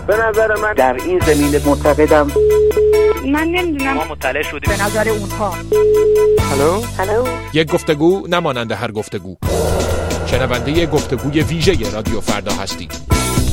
به نظر من در این زمینه معتقدم من نمیدونم، ما مطلع شدیم به نظر اونها. هلو یک گفتگو نمانند هر گفتگو. شنونده گفتگوی ویژه رادیو فردا هستید.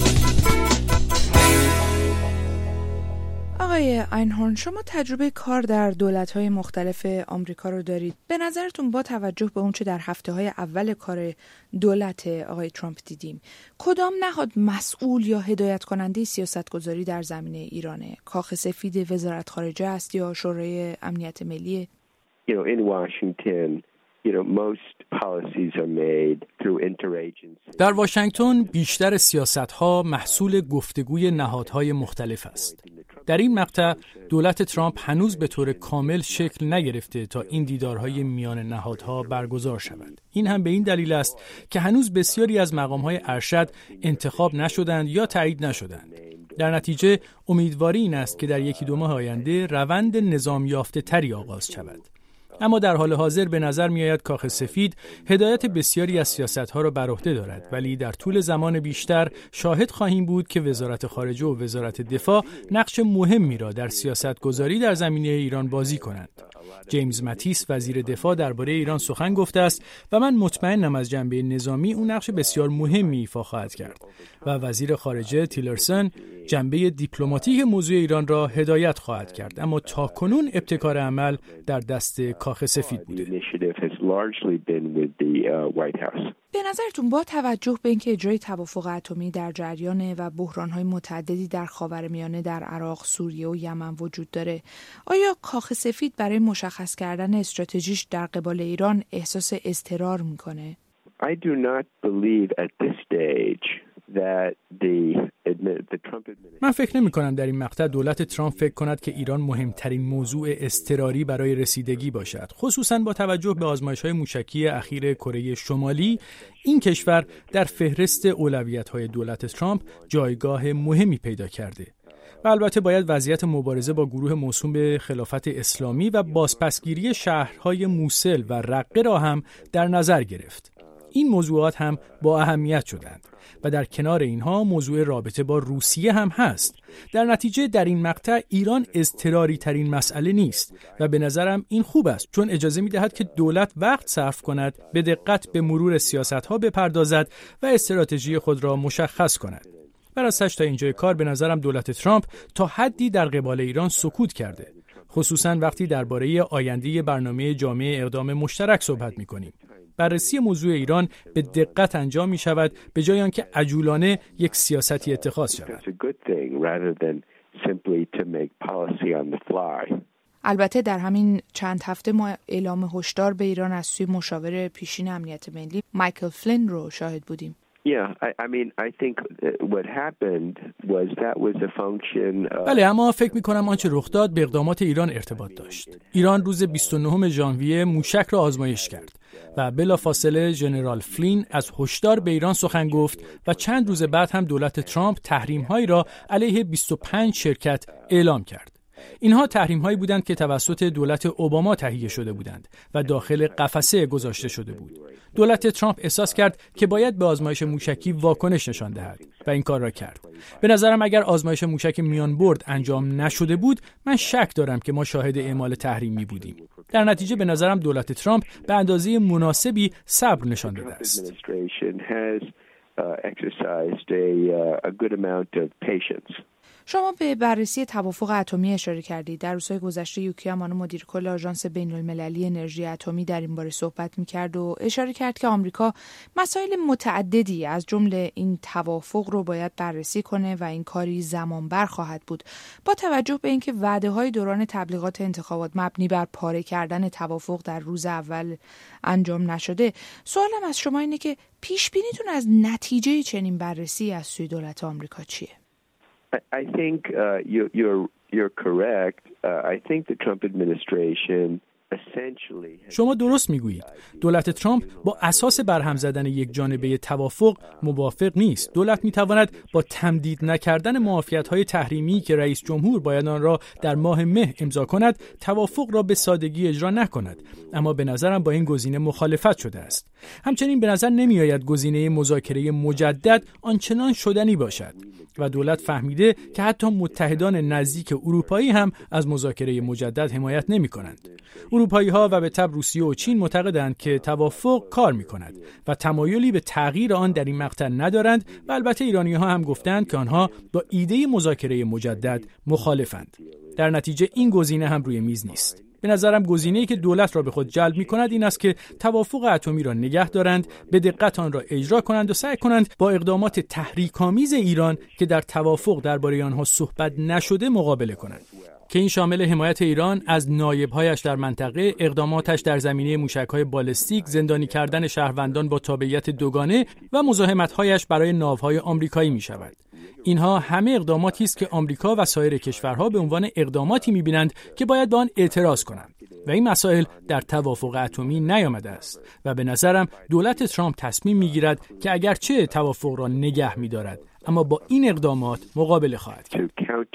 آقای اینهورن، شما تجربه کار در دولت‌های مختلف آمریکا رو دارید. به نظرتون با توجه به اون چه در هفته‌های اول کار دولت آقای ترامپ دیدیم، کدام نهاد مسئول یا هدایت کننده سیاستگذاری در زمینه ایرانه؟ کاخ سفید وزارت خارجه است یا شورای امنیت ملی؟ In Washington, most policies are made through interagency. در واشنگتن بیشتر سیاست‌ها محصول گفتگوی نهادهای مختلف است. در این مقطع دولت ترامپ هنوز به طور کامل شکل نگرفته تا این دیدارهای میان نهادها برگزار شود. این هم به این دلیل است که هنوز بسیاری از مقام‌های ارشد انتخاب نشدند یا تایید نشدند. در نتیجه امیدواری این است که در یکی دو ماه آینده روند نظام یافته تری آغاز شود. اما در حال حاضر به نظر می آید کاخ سفید هدایت بسیاری از سیاست‌ها را بر عهده دارد، ولی در طول زمان بیشتر شاهد خواهیم بود که وزارت خارجه و وزارت دفاع نقش مهمی را در سیاست‌گذاری در زمینه ایران بازی کنند. جیمز ماتیس وزیر دفاع درباره ایران سخن گفته است و من مطمئنم از جنبه نظامی اون نقش بسیار مهمی ایفا خواهد کرد و وزیر خارجه تیلرسن جنبه دیپلماتیک موضوع ایران را هدایت خواهد کرد، اما تاکنون ابتکار عمل در دست کاخ سفید بوده. به نظرتون با توجه به اینکه اجرای توافق اتمی در جریان و بحران‌های متعددی در خاورمیانه، در عراق، سوریه و یمن وجود داره، آیا کاخ سفید برای مشخص کردن استراتژیش در قبال ایران احساس اضطرار میکنه؟ I do not believe at this stage that the Trump administration. من فکر نمی کنم در این مقطع دولت ترامپ فکر کند که ایران مهمترین موضوع اضطراری برای رسیدگی باشد، خصوصاً با توجه به آزمایش‌های موشکی اخیر کره شمالی. این کشور در فهرست اولویت‌های دولت ترامپ جایگاه مهمی پیدا کرده. و البته باید وضعیت مبارزه با گروه موسوم به خلافت اسلامی و بازپسگیری شهرهای موصل و رقه را هم در نظر گرفت. این موضوعات هم با اهمیت شدند و در کنار اینها موضوع رابطه با روسیه هم هست. در نتیجه در این مقطع ایران اضطراری ترین مسئله نیست و به نظرم این خوب است، چون اجازه می دهد که دولت وقت صرف کند، به دقت به مرور سیاست‌ها بپردازد و استراتژی خود را مشخص کند. براستش تا اینجای کار به نظرم دولت ترامپ تا حدی در قبال ایران سکوت کرده، خصوصاً وقتی درباره آینده برنامه جامع اقدام مشترک صحبت می‌کنیم. بررسی موضوع ایران به دقت انجام می شود به جای آنکه عجولانه یک سیاستی اتخاذ شود. البته در همین چند هفته ما اعلام هشدار به ایران از سوی مشاور پیشین امنیت ملی مایکل فلین رو شاهد بودیم. بله، اما فکر می‌کنم آنچه رخ داد به اقدامات ایران ارتباط داشت. ایران روز 29 ژانویه موشک را آزمایش کرد و بلافاصله ژنرال فلین از هشدار به ایران سخن گفت و چند روز بعد هم دولت ترامپ تحریم‌هایی را علیه 25 شرکت اعلام کرد. اینها تحریم‌هایی بودند که توسط دولت اوباما تهیه شده بودند و داخل قفسه گذاشته شده بود. دولت ترامپ احساس کرد که باید به آزمایش موشکی واکنش نشان دهد و این کار را کرد. به نظرم اگر آزمایش موشک میان برد انجام نشده بود، من شک دارم که ما شاهد اعمال تحریمی بودیم. در نتیجه به نظرم دولت ترامپ به اندازه مناسبی صبر نشان داده است. شما به بررسی توافق اتمی اشاره کردید. در روزهای گذشته یوکی امانو مدیر کل آژانس بین‌المللی انرژی اتمی در این باره صحبت می‌کرد و اشاره کرد که آمریکا مسائل متعددی از جمله این توافق رو باید بررسی کنه و این کاری زمانبر خواهد بود. با توجه به اینکه وعده‌های دوران تبلیغات انتخابات مبنی بر پاره کردن توافق در روز اول انجام نشده، سوالم از شما اینه که پیش بینیتون از نتیجه چنین بررسی از سوی دولت آمریکا چیه؟ I think you're correct. I think the Trump administration شما درست میگویید. دولت ترامپ با اساس برهم زدن یک جانبه توافق موافق نیست. دولت میتواند با تمدید نکردن معافیت‌های تحریمی که رئیس جمهور باید آن را در ماه مه امضا کند، توافق را به سادگی اجرا نکند. اما به نظرم با این گزینه مخالفت شده است. همچنین به نظر نمی‌آید گزینه مذاکره مجدد آنچنان شدنی باشد و دولت فهمیده که حتی متحدان نزدیک اروپایی هم از مذاکره مجدد حمایت نمی‌کنند. اروپایی‌ها و به تبع روسیه و چین معتقدند که توافق کار می‌کند و تمایلی به تغییر آن در این مقطع ندارند و البته ایرانی‌ها هم گفتند که آنها با ایده مذاکره مجدد مخالفند. در نتیجه این گزینه هم روی میز نیست. به نظرم گزینه‌ای که دولت را به خود جلب می‌کند این است که توافق اتمی را نگه دارند، به دقت آن را اجرا کنند و سعی کنند با اقدامات تحریک‌آمیز ایران که در توافق درباره آنها صحبت نشده مقابله کنند. که این شامل حمایت ایران از نایب‌هایش در منطقه، اقداماتش در زمینه موشک‌های بالستیک، زندانی کردن شهروندان با تابعیت دوگانه و مزاحمت‌هایش برای ناوهای آمریکایی می‌شود. اینها همه اقداماتی است که آمریکا و سایر کشورها به عنوان اقداماتی می‌بینند که باید به آن اعتراض کنند و این مسائل در توافق اتمی نیامده است و به نظرم دولت ترامپ تصمیم می‌گیرد که اگرچه توافق را نگه می‌دارد اما با این اقدامات مقابله خواهد کرد.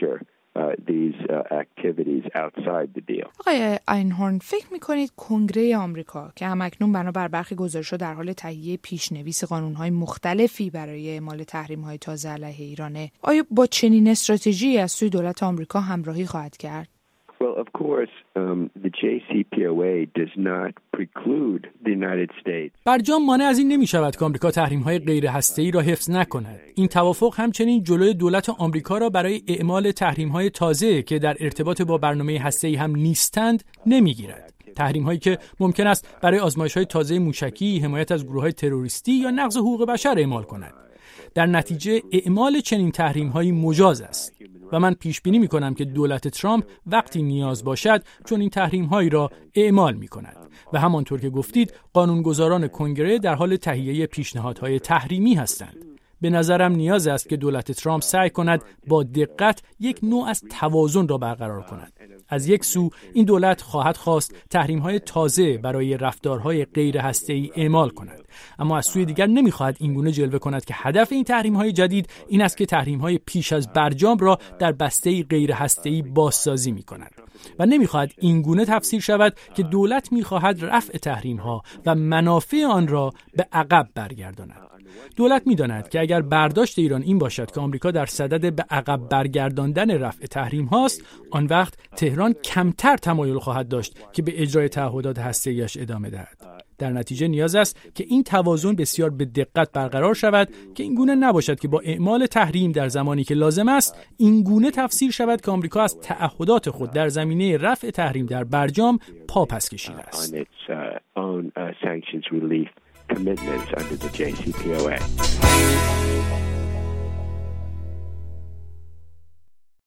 آقای اینهورن، فکر می‌کنید کنگره آمریکا که همکنون بنابر برخی گزارش‌ها در حال تهیه پیشنویس قانون‌های مختلفی برای اعمال تحریم‌های تازه علیه ایرانه، آیا با چنین استراتژی از سوی دولت آمریکا همراهی خواهد کرد؟ Well, of course, the JCPOA does not preclude the United States. برجام مانع از این نمی شود که آمریکا تحریم‌های غیر هسته‌ای را حفظ نکند. این توافق همچنین جلوی دولت آمریکا را برای اعمال تحریم‌های تازه که در ارتباط با برنامه هسته‌ای هم نیستند نمی‌گیرد. تحریم‌هایی که ممکن است برای آزمایش‌های تازه موشکی، حمایت از گروه‌های تروریستی یا نقض حقوق بشر اعمال کند. در نتیجه اعمال چنین تحریم‌هایی مجاز است. و من پیش بینی می‌کنم که دولت ترامپ وقتی نیاز باشد چون این تحریم‌هایی را اعمال می‌کند و همانطور که گفتید قانونگذاران کنگره در حال تهیه پیشنهادهای تحریمی هستند. به نظرم نیاز است که دولت ترامپ سعی کند با دقت یک نوع از توازن را برقرار کند. از یک سو این دولت خواهد خواست تحریم‌های تازه برای رفتارهای غیر هسته‌ای اعمال کند، اما از سوی دیگر نمی‌خواهد اینگونه جلوه کند که هدف این تحریم‌های جدید این است که تحریم‌های پیش از برجام را در بسته‌ای غیر هسته‌ای بازسازی می‌کند و نمی‌خواهد اینگونه تفسیر شود که دولت می‌خواهد رفع تحریم‌ها و منافع آن را به عقب برگرداند. دولت می‌داند که اگر برداشت ایران این باشد که آمریکا در صدد به عقب برگرداندن رفع تحریم هاست، آن وقت تهران کمتر تمایل خواهد داشت که به اجرای تعهدات هسته‌ایش ادامه دهد. در نتیجه نیاز است که این توازن بسیار به دقت برقرار شود که اینگونه نباشد که با اعمال تحریم در زمانی که لازم است اینگونه تفسیر شود که آمریکا از تعهدات خود در زمینه رفع تحریم در برجام پا پس کشیده است. Commitments under the JCPOA.